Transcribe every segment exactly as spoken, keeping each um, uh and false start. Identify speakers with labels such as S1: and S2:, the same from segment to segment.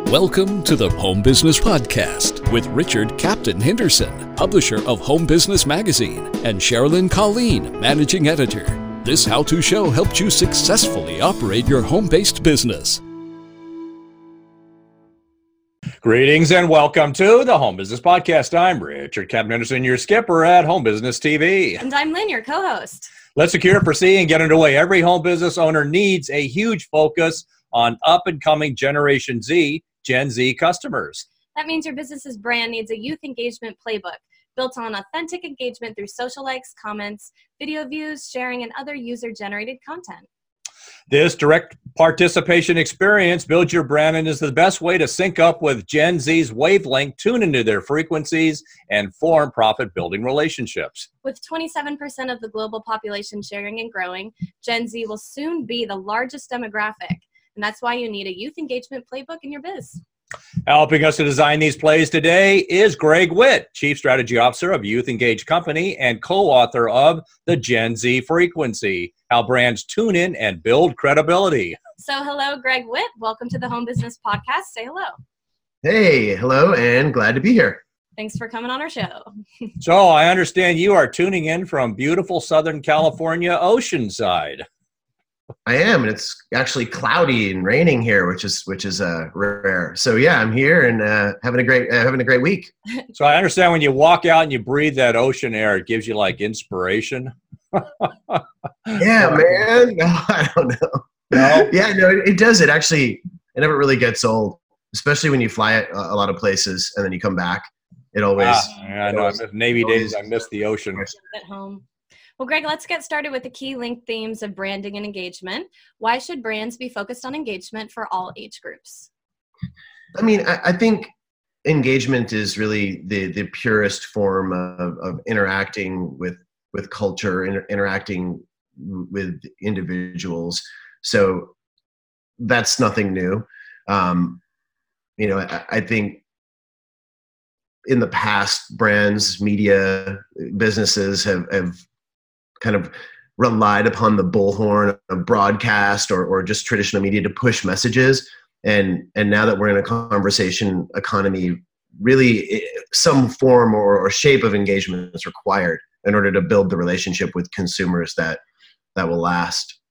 S1: Welcome to the Home Business Podcast with Richard Captain Henderson, publisher of Home Business Magazine, and Sherilyn Colleen, managing editor. This how-to show helps you successfully operate your home-based business.
S2: Greetings and welcome to the Home Business Podcast. I'm Richard Captain Henderson, your skipper at Home Business T V.
S3: And I'm Lynn, your co-host.
S2: Let's secure, proceed, and get underway. Every home business owner needs a huge focus on up-and-coming Generation Z, Gen Z customers.
S3: That means your business's brand needs a youth engagement playbook built on authentic engagement through social likes, comments, video views, sharing, and other user-generated content.
S2: This direct participation experience builds your brand and is the best way to sync up with Gen Z's wavelength, tune into their frequencies, and form profit-building relationships.
S3: With twenty-seven percent of the global population sharing and growing, Gen Z will soon be the largest demographic. And that's why you need a youth engagement playbook in your biz.
S2: Helping us to design these plays today is Greg Witt, Chief Strategy Officer of Youth Engaged Company and co-author of The Gen Z Frequency, How Brands Tune In and Build Credibility.
S3: So hello, Greg Witt. Welcome to the Home Business Podcast. Say hello.
S4: Hey, hello, and glad to be here.
S3: Thanks for coming on our show.
S2: So I understand you are tuning in from beautiful Southern California, Oceanside.
S4: I am, and it's actually cloudy and raining here, which is which is uh, rare. So yeah, I'm here and uh, having a great uh, having a great week.
S2: So I understand when you walk out and you breathe that ocean air, it gives you like inspiration.
S4: Yeah, man. No, I don't know.
S2: No?
S4: Yeah, no, it, it does. It actually it never really gets old, especially when you fly it a, a lot of places and then you come back. It always.
S2: Ah, yeah, I know. I miss Navy days. I miss the ocean.
S3: At home. Well, Greg, let's get started with the key link themes of branding and engagement. Why should brands be focused on engagement for all age groups?
S4: I mean, I, I think engagement is really the, the purest form of, of interacting with, with culture, inter- interacting with individuals. So that's nothing new. Um, you know, I, I think in the past, brands, media, businesses have, have kind of relied upon the bullhorn of broadcast or, or just traditional media to push messages. And, and now that we're in a conversation economy, really some form or, or shape of engagement is required in order to build the relationship with consumers that, that will last.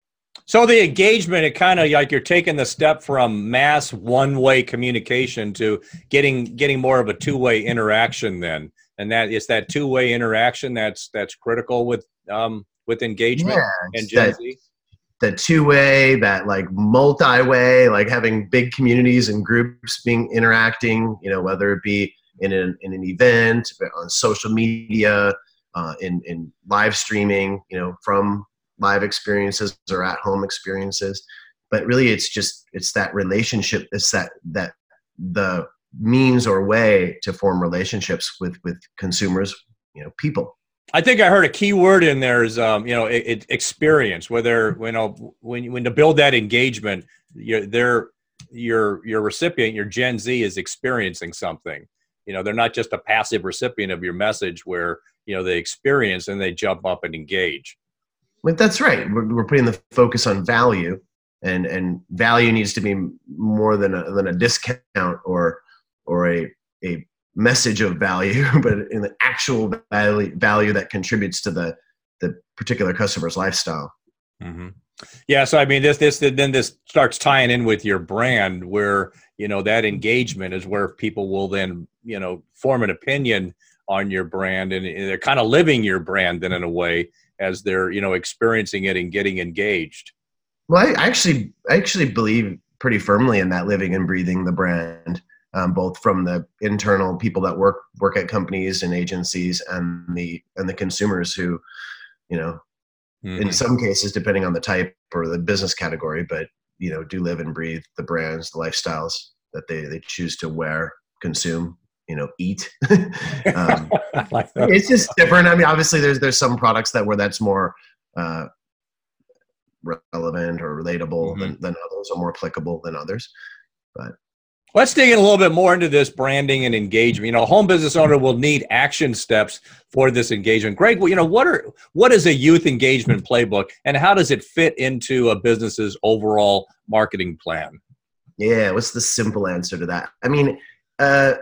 S2: So the engagement, it kind of like you're taking the step from mass one-way communication to getting getting more of a two-way interaction then. And that is that two-way interaction that's that's critical with um, with engagement
S4: yeah,
S2: and Gen
S4: that,
S2: Z.
S4: The two-way, that like multi-way, like having big communities and groups being interacting, you know, whether it be in an in an event, on social media, uh, in in live streaming, you know, from live experiences or at home experiences. But really, it's just it's that relationship. It's that that the means or way to form relationships with with consumers, you know, people.
S2: I think I heard a key word in there is, um, you know, it, it, experience. Whether you know when when to build that engagement, you're, they're, your your recipient, your Gen Z, is experiencing something. You know, they're not just a passive recipient of your message where you know they experience and they jump up and engage.
S4: But that's right. We're, we're putting the focus on value, and and value needs to be more than a, than a discount or or a a message of value, but in the actual value, value that contributes to the, the particular customer's lifestyle.
S2: Mm-hmm. Yeah. So, I mean, this, this, then this starts tying in with your brand where, you know, that engagement is where people will then, you know, form an opinion on your brand, and they're kind of living your brand then in a way as they're, you know, experiencing it and getting engaged.
S4: Well, I actually, I actually believe pretty firmly in that living and breathing the brand. Um, both from the internal people that work work at companies and agencies, and the and the consumers who, you know, mm-hmm. in some cases, depending on the type or the business category, but you know, do live and breathe the brands, the lifestyles that they they choose to wear, consume, you know, eat. um,
S2: like
S4: it's just different. I mean, obviously, there's there's some products that where that's more uh, relevant or relatable mm-hmm. than than others, or more applicable than others, but.
S2: Let's dig in a little bit more into this branding and engagement. You know, a home business owner will need action steps for this engagement. Greg, you know, what are what is a youth engagement playbook, and how does it fit into a business's overall marketing plan?
S4: Yeah, what's the simple answer to that? I mean, uh,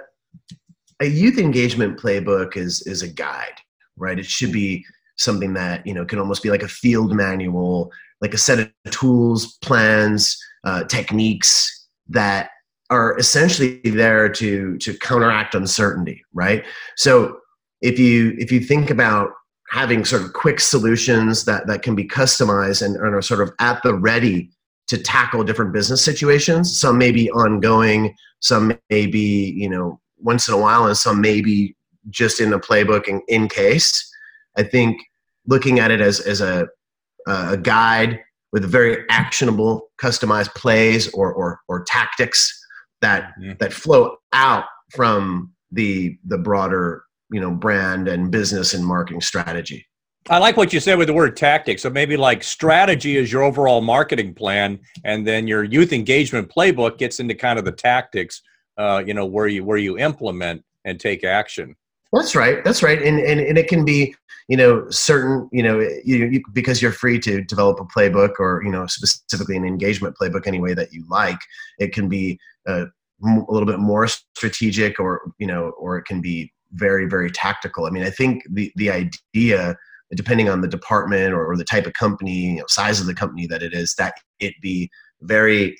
S4: a youth engagement playbook is is a guide, right? It should be something that, you know, can almost be like a field manual, like a set of tools, plans, uh, techniques that are essentially there to to counteract uncertainty, right? So if you if you think about having sort of quick solutions that that can be customized and, and are sort of at the ready to tackle different business situations, some may be ongoing, some may be, you know, once in a while, and some may be just in the playbook in, in case. I think looking at it as as a a guide with very actionable, customized plays or or, or tactics that mm-hmm. that flow out from the the broader, you know, brand and business and marketing strategy.
S2: I like what you said with the word tactics. So maybe like strategy is your overall marketing plan, and then your youth engagement playbook gets into kind of the tactics, uh, you know, where you where you implement and take action.
S4: That's right. That's right. And and, and it can be, you know, certain, you know, you, you, because you're free to develop a playbook or, you know, specifically an engagement playbook any way that you like. It can be uh, a little bit more strategic, or, you know, or it can be very, very tactical. I mean, I think the the idea, depending on the department or, or the type of company, you know, size of the company that it is, that it be very,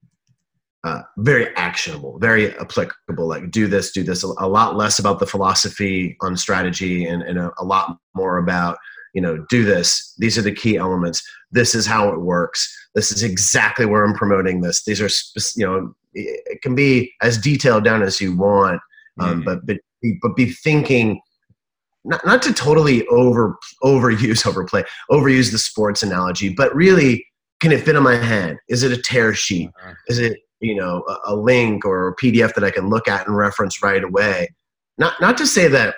S4: uh, very actionable, very applicable. Like do this, do this. A, a lot less about the philosophy on strategy, and, and a, a lot more about, you know, do this. These are the key elements. This is how it works. This is exactly where I'm promoting this. These are, you know, it can be as detailed down as you want, um, mm-hmm. but but but be thinking. Not not to totally over overuse overplay overuse the sports analogy, but really, can it fit on my hand? Is it a tear sheet? Uh-huh. Is it, you know, a, a link or a P D F that I can look at and reference right away? Not not to say that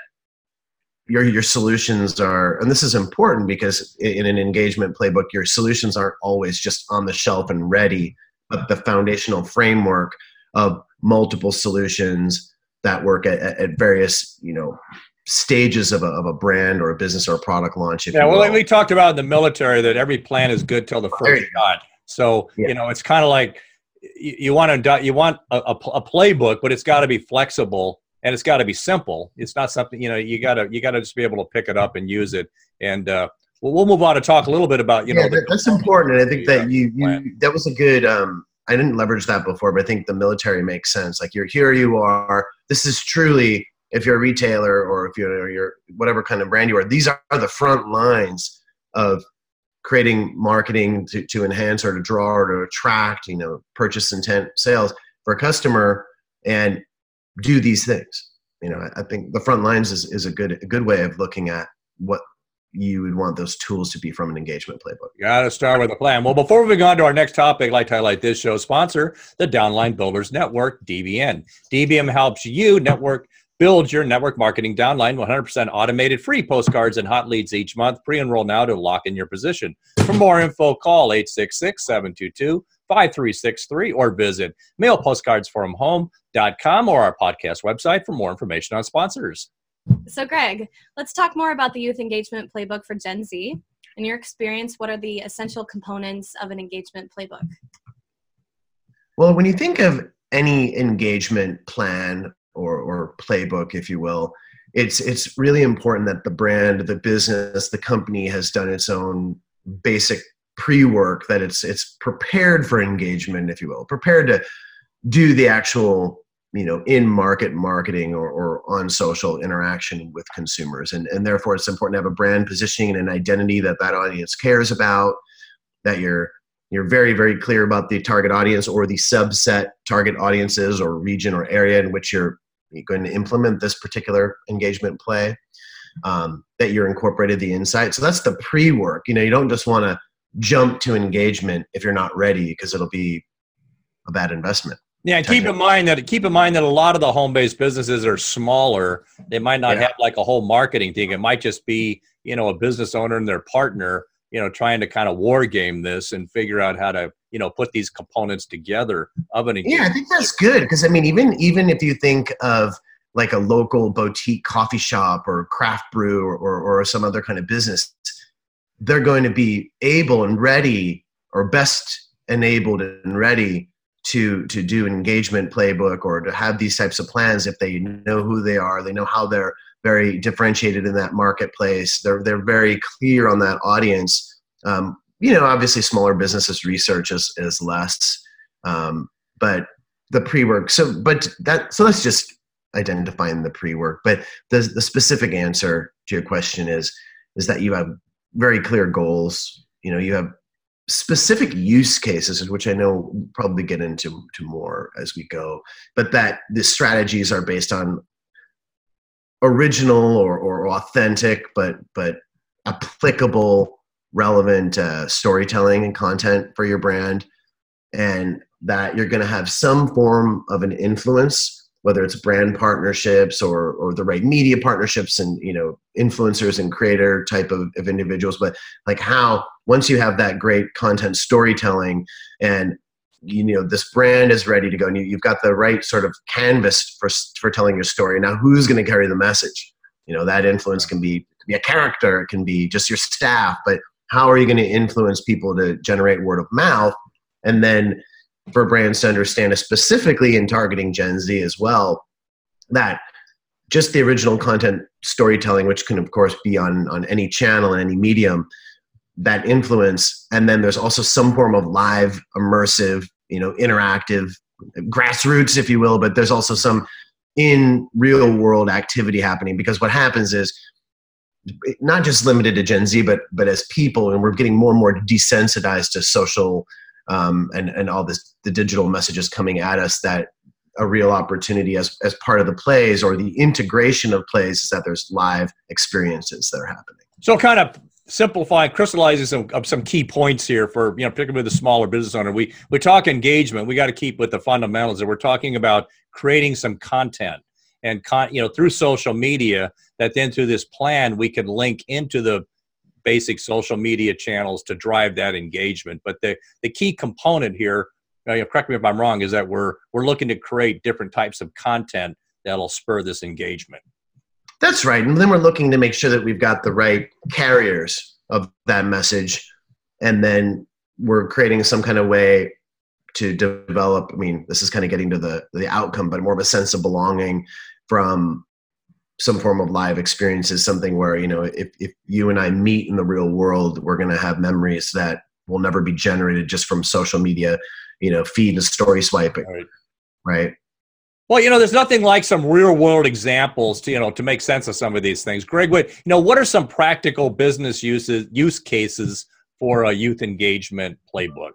S4: your your solutions are, and this is important because in an engagement playbook, your solutions aren't always just on the shelf and ready, but the foundational framework of multiple solutions that work at, at various, you know, stages of a, of a brand or a business or a product launch. If
S2: yeah,
S4: you
S2: well,
S4: will.
S2: like we talked about in the military, that every plan is good till the first shot. So, yeah. you know, it's kind of like you, you want to you want a, a, a playbook, but it's got to be flexible and it's got to be simple. It's not something, you know, you gotta you gotta just be able to pick it up and use it. And uh, well, we'll move on to talk a little bit about, you
S4: yeah,
S2: know,
S4: that, that's important. And I think that you, you that was a good. Um, I didn't leverage that before, but I think the military makes sense. Like you're here, you are. This is truly. If you're a retailer or if you're, you're whatever kind of brand you are, these are the front lines of creating marketing to, to enhance or to draw or to attract, you know, purchase intent sales for a customer, and do these things. You know, I think the front lines is, is a good a good way of looking at what you would want those tools to be from an engagement playbook.
S2: You got to start with a plan. Well, before we go on to our next topic, I'd like to highlight this show's sponsor, the Downline Builders Network, D B N. D B N helps you network Build your network marketing downline, one hundred percent automated, free postcards and hot leads each month. Pre-enroll now to lock in your position. For more info, call eight six six, seven two two, five three six three or visit mail postcards from home dot com or our podcast website for more information on sponsors.
S3: So, Greg, let's talk more about the Youth Engagement Playbook for Gen Z. In your experience, what are the essential components of an engagement playbook?
S4: Well, when you think of any engagement plan, Or, or playbook, if you will, it's it's really important that the brand, the business, the company has done its own basic pre-work, that it's it's prepared for engagement, if you will, prepared to do the actual, you know, in-market marketing or, or on social interaction with consumers. And, and therefore, it's important to have a brand positioning and an identity that that audience cares about, that you're You're very, very clear about the target audience or the subset target audiences or region or area in which you're going to implement this particular engagement play, um, that you're incorporated the insight. So that's the pre-work. You know, you don't just want to jump to engagement if you're not ready, because it'll be a bad investment.
S2: Yeah, and keep in mind that keep in mind that a lot of the home-based businesses are smaller. They might not yeah. have like a whole marketing thing. It might just be, you know, a business owner and their partner, you know, trying to kind of war game this and figure out how to, you know, put these components together of an engagement.
S4: Yeah, I think that's good, because I mean, even even if you think of like a local boutique coffee shop or craft brew or, or, or some other kind of business, they're going to be able and ready, or best enabled and ready to to do an engagement playbook or to have these types of plans if they know who they are, they know how they're very differentiated in that marketplace. They're they're very clear on that audience. Um, you know, obviously smaller businesses research is is less, um, but the pre-work. So, but that so let's just identifying the pre-work. But the the specific answer to your question is is that you have very clear goals. You know, you have specific use cases, which I know we'll probably get into to more as we go, but that the strategies are based on original or, or authentic, but but applicable, relevant uh, storytelling and content for your brand, and that you're going to have some form of an influence, whether it's brand partnerships or or the right media partnerships and, you know, influencers and creator type of, of individuals, but like how once you have that great content storytelling and, you know, this brand is ready to go and you, you've got the right sort of canvas for for telling your story. Now, who's going to carry the message? You know, that influence can be, can be a character, it can be just your staff, but how are you going to influence people to generate word of mouth? And then for brands to understand, specifically in targeting Gen Z as well, that just the original content storytelling, which can of course be on, on any channel and any medium, that influence. And then there's also some form of live, immersive, you know, interactive, grassroots, if you will, but there's also some in real world activity happening, because what happens is not just limited to Gen Z, but, but as people, and we're getting more and more desensitized to social um, and, and all this, the digital messages coming at us, that a real opportunity as, as part of the plays or the integration of plays is that there's live experiences that are happening.
S2: So kind of simplifying, crystallizing some of some key points here for, you know, particularly the smaller business owner. We we talk engagement. We got to keep with the fundamentals, and we're talking about creating some content and con, you know, through social media, that then through this plan we can link into the basic social media channels to drive that engagement. But the the key component here, you know, correct me if I'm wrong, is that we're we're looking to create different types of content that'll spur this engagement.
S4: That's right. And then we're looking to make sure that we've got the right carriers of that message. And then we're creating some kind of way to develop, I mean, this is kind of getting to the, the outcome, but more of a sense of belonging from some form of live experiences, something where, you know, if, if you and I meet in the real world, we're going to have memories that will never be generated just from social media, you know, feed and story swiping. Right. Right.
S2: Well, you know, there's nothing like some real world examples to, you know, to make sense of some of these things. Greg, what, you know, what are some practical business uses, use cases for a youth engagement playbook?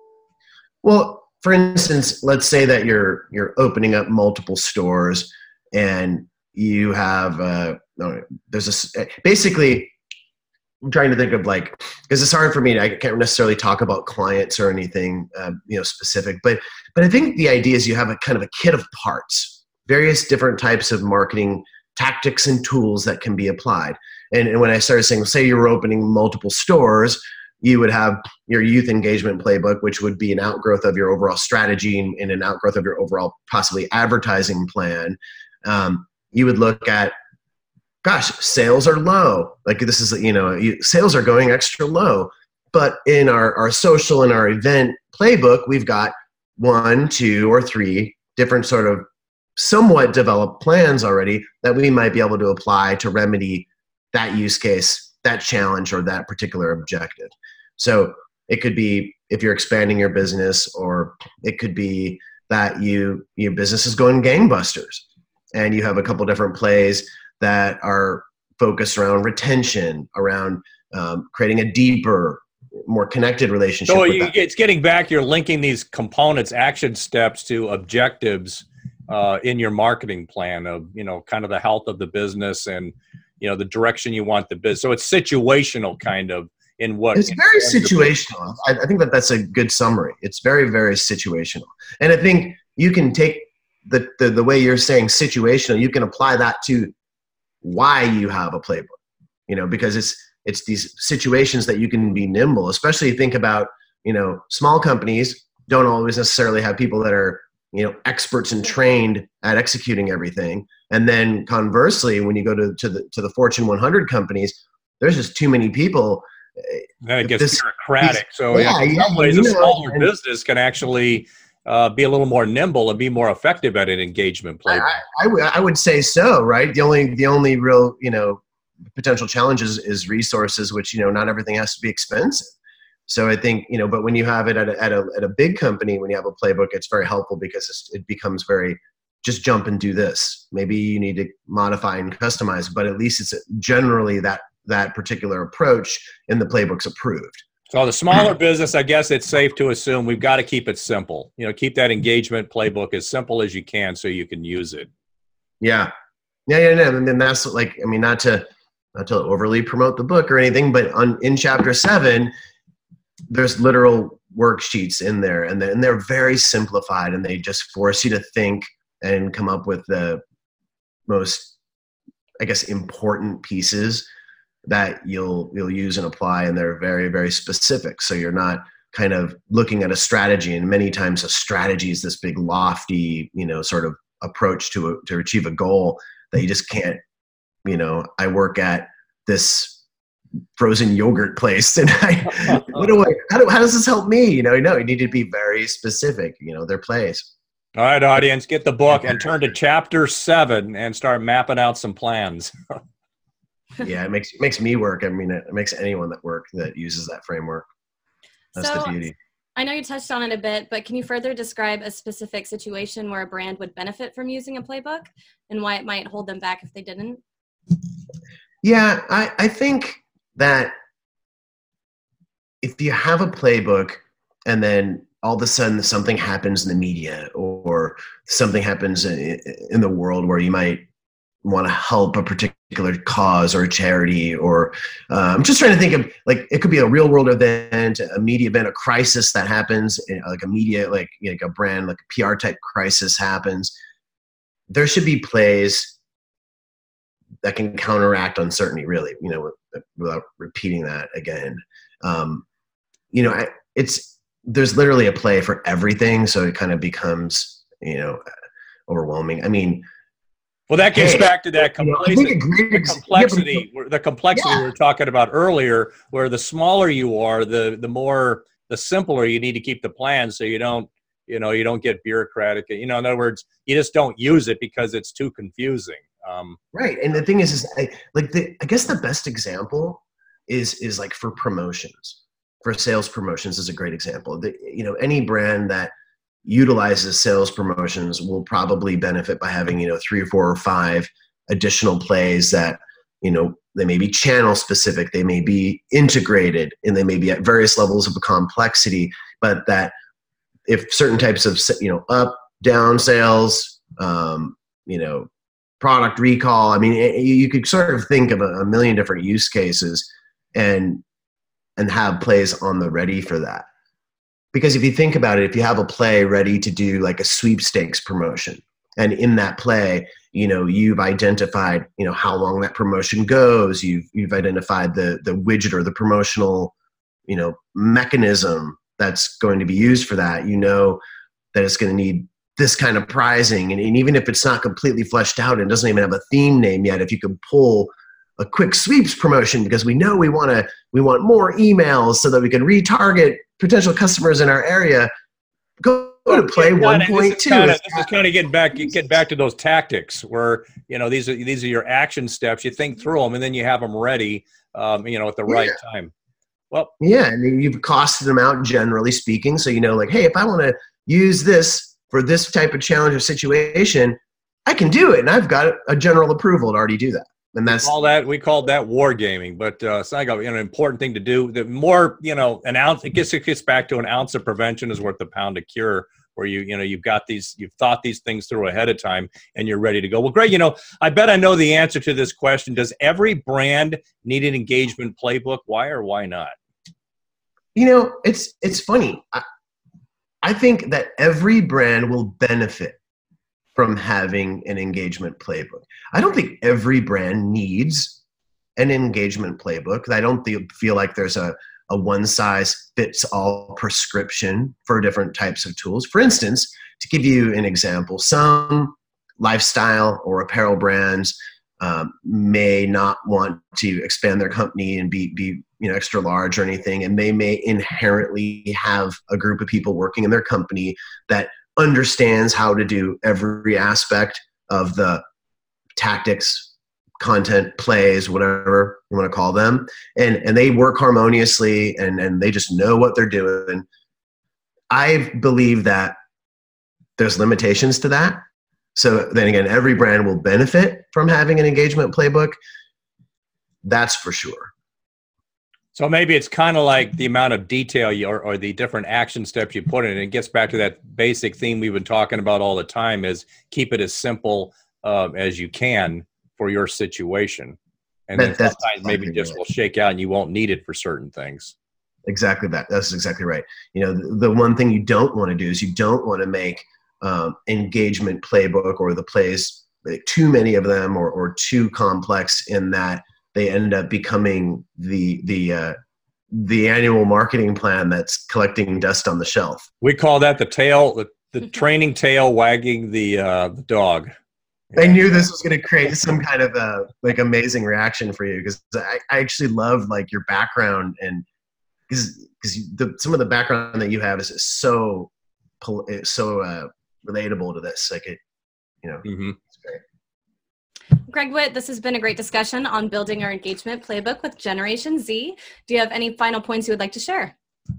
S4: Well, for instance, let's say that you're, you're opening up multiple stores and you have, uh, there's a, basically I'm trying to think of like, because it's hard for me, I can't necessarily talk about clients or anything, uh, you know, specific, but, but I think the idea is you have a kind of a kit of parts, various different types of marketing tactics and tools that can be applied. And, and when I started saying, say you're opening multiple stores, you would have your youth engagement playbook, which would be an outgrowth of your overall strategy and, and an outgrowth of your overall possibly advertising plan. Um, you would look at, gosh, sales are low. Like this is, you know, you, sales are going extra low. But in our, our social and our event playbook, we've got one, two, or three different sort of somewhat developed plans already that we might be able to apply to remedy that use case, that challenge, or that particular objective. So it could be if you're expanding your business, or it could be that you your business is going gangbusters and you have a couple different plays that are focused around retention, around um, creating a deeper, more connected relationship.
S2: So
S4: with
S2: you,
S4: that.
S2: It's getting back, you're linking these components, action steps to objectives uh, in your marketing plan of, you know, kind of the health of the business and, you know, the direction you want the business. So it's situational kind of in what.
S4: It's very situational. I, I think that that's a good summary. It's very, very situational. And I think you can take the, the, the way you're saying situational, you can apply that to why you have a playbook, you know, because it's, it's these situations that you can be nimble, especially think about, you know, small companies don't always necessarily have people that are, you know, experts and trained at executing everything. And then conversely, when you go to, to the, to the Fortune one hundred companies, there's just too many people.
S2: Then it gets
S4: this,
S2: bureaucratic. So
S4: yeah,
S2: in
S4: yeah,
S2: some ways,
S4: you
S2: a
S4: know,
S2: smaller
S4: and,
S2: business can actually uh, be a little more nimble and be more effective at an engagement playbook.
S4: I, I, w- I would say so, right? The only the only real, you know, potential challenges is resources, which, you know, not everything has to be expensive. So I think, you know, but when you have it at a, at a, at a big company, when you have a playbook, it's very helpful because it's, it becomes very, just jump and do this. Maybe you need to modify and customize, but at least it's generally that, that particular approach in the playbook's approved.
S2: So the smaller business, I guess it's safe to assume we've got to keep it simple. You know, keep that engagement playbook as simple as you can so you can use it.
S4: Yeah. Yeah, yeah, yeah. And then that's like, I mean, not to, not to overly promote the book or anything, but on, in chapter seven, there's literal worksheets in there, and, and they're very simplified, and they just force you to think and come up with the most, I guess, important pieces that you'll you'll use and apply, and they're very, very specific. So you're not kind of looking at a strategy, and many times a strategy is this big lofty, you know, sort of approach to a, to achieve a goal that you just can't, you know, I work at this frozen yogurt place, and I, what do I, how, do, how does this help me? You know, no, you need to be very specific, you know, their plays.
S2: All right, audience, get the book and turn to chapter seven and start mapping out some plans.
S4: Yeah, it makes, it makes me work. I mean, it, it makes anyone that work that uses that framework. That's
S3: so,
S4: the beauty.
S3: I know you touched on it a bit, but can you further describe a specific situation where a brand would benefit from using a playbook and why it might hold them back if they didn't?
S4: Yeah, I, I think that if you have a playbook and then all of a sudden something happens in the media or something happens in, in the world where you might want to help a particular cause or a charity, or uh, I'm just trying to think of, like, it could be a real world event, a media event, a crisis that happens, like a media, like, you know, like a brand, like a P R type crisis happens. There should be plays that can counteract uncertainty, really, you know, without repeating that again. Um, you know, I, it's, there's literally a play for everything. So it kind of becomes, you know, overwhelming. I mean,
S2: well, that gets
S4: hey,
S2: back to that
S4: you know,
S2: complexity,
S4: the
S2: complexity,
S4: yeah,
S2: the complexity
S4: yeah.
S2: we were talking about earlier, where the smaller you are, the, the more, the simpler you need to keep the plan. So you don't, you know, you don't get bureaucratic, you know, in other words, you just don't use it because it's too confusing. Um,
S4: right. And the thing is, is I, like the, I guess the best example is, is like for promotions, for sales promotions is a great example. The, you know, any brand that utilizes sales promotions will probably benefit by having, you know, three or four or five additional plays that, you know, they may be channel specific, they may be integrated, and they may be at various levels of complexity, but that if certain types of, you know, up, down sales, um, you know, product recall, I mean, it, you could sort of think of a, a million different use cases and, and have plays on the ready for that. Because if you think about it, if you have a play ready to do like a sweepstakes promotion, and in that play, you know, you've identified, you know, how long that promotion goes, you've, you've identified the, the widget or the promotional, you know, mechanism that's going to be used for that, you know, that it's going to need this kind of pricing. And, and even if it's not completely fleshed out and doesn't even have a theme name yet, if you could pull a quick sweeps promotion, because we know we want to, we want more emails so that we can retarget potential customers in our area, go, go to play one point two.
S2: This is kind of getting back, get back to those tactics where, you know, these are, these are your action steps. You think through them and then you have them ready, um, you know, at the right
S4: yeah.
S2: time. Well,
S4: yeah. And you've costed them out, generally speaking. So, you know, like, hey, if I want to use this for this type of challenge or situation, I can do it. And I've got a general approval to already do that. And that's
S2: all that we called that wargaming, but uh, it's like a, you know, an important thing to do. The more, you know, an ounce, it gets, it gets back to an ounce of prevention is worth a pound of cure, where you, you know, you've got these, you've thought these things through ahead of time and you're ready to go. Well, Greg, you know, I bet I know the answer to this question. Does every brand need an engagement playbook? Why or why not?
S4: You know, it's, it's funny. I, I think that every brand will benefit from having an engagement playbook. I don't think every brand needs an engagement playbook. I don't th- feel like there's a, a one-size-fits-all prescription for different types of tools. For instance, to give you an example, some lifestyle or apparel brands um, may not want to expand their company and be, be you know, extra large or anything, and they may inherently have a group of people working in their company that understands how to do every aspect of the tactics, content, plays, whatever you want to call them, and and they work harmoniously, and and they just know what they're doing. I believe that there's limitations to that. So then again, every brand will benefit from having an engagement playbook. That's for sure.
S2: So maybe it's kind of like the amount of detail you, or, or the different action steps you put in. And it gets back to that basic theme we've been talking about all the time, is keep it as simple uh, as you can for your situation. And that, then sometimes maybe just right. will shake out and you won't need it for certain things.
S4: Exactly that. That's exactly right. You know, the, the one thing you don't want to do is you don't want to make um, engagement playbook or the plays, like, too many of them or, or too complex in that they end up becoming the the uh, the annual marketing plan that's collecting dust on the shelf.
S2: We call that the tail, the, the training tail wagging the uh, the dog.
S4: I knew this was going to create some kind of a like amazing reaction for you, because I, I actually love like your background, and because because some of the background that you have is so so uh, relatable to this. Like it, you know,
S2: mm-hmm.
S4: It's great.
S3: Greg Witt, this has been a great discussion on building our engagement playbook with Generation Z. Do you have any final points you would like to share?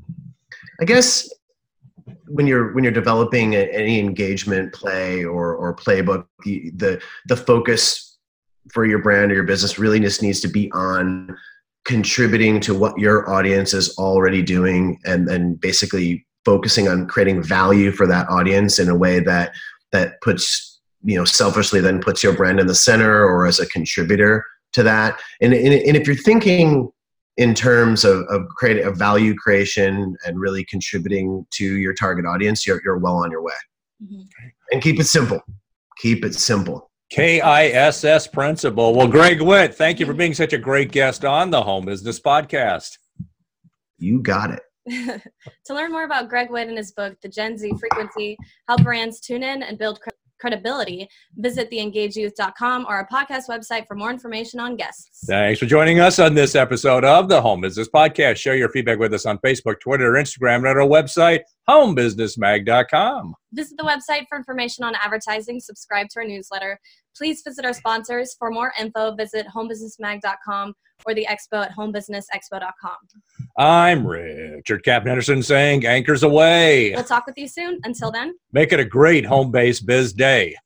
S4: I guess when you're when you're developing a, any engagement play or or playbook, the, the the focus for your brand or your business really just needs to be on contributing to what your audience is already doing, and and basically focusing on creating value for that audience in a way that that puts, you know, selfishly then puts your brand in the center or as a contributor to that. And, and, and if you're thinking in terms of, of creating a value creation and really contributing to your target audience, you're, you're well on your way. Mm-hmm. And keep it simple. Keep it simple.
S2: K I S S principle. Well, Greg Witt, thank you for being such a great guest on the Home Business Podcast.
S4: You got it.
S3: To learn more about Greg Witt and his book, The Gen Z Frequency, How Brands Tune In and Build Cre- Credibility, visit the engage youth dot com or our podcast website for more information on guests.
S2: Thanks for joining us on this episode of the Home Business Podcast. Share your feedback with us on Facebook, Twitter, or Instagram, and at our website, home business mag dot com.
S3: Visit the website for information on advertising. Subscribe to our newsletter. Please visit our sponsors. For more info, visit home business mag dot com or the expo at home business expo dot com.
S2: I'm Richard Captain Henderson saying anchors away.
S3: We'll talk with you soon. Until then,
S2: make it a great home-based biz day.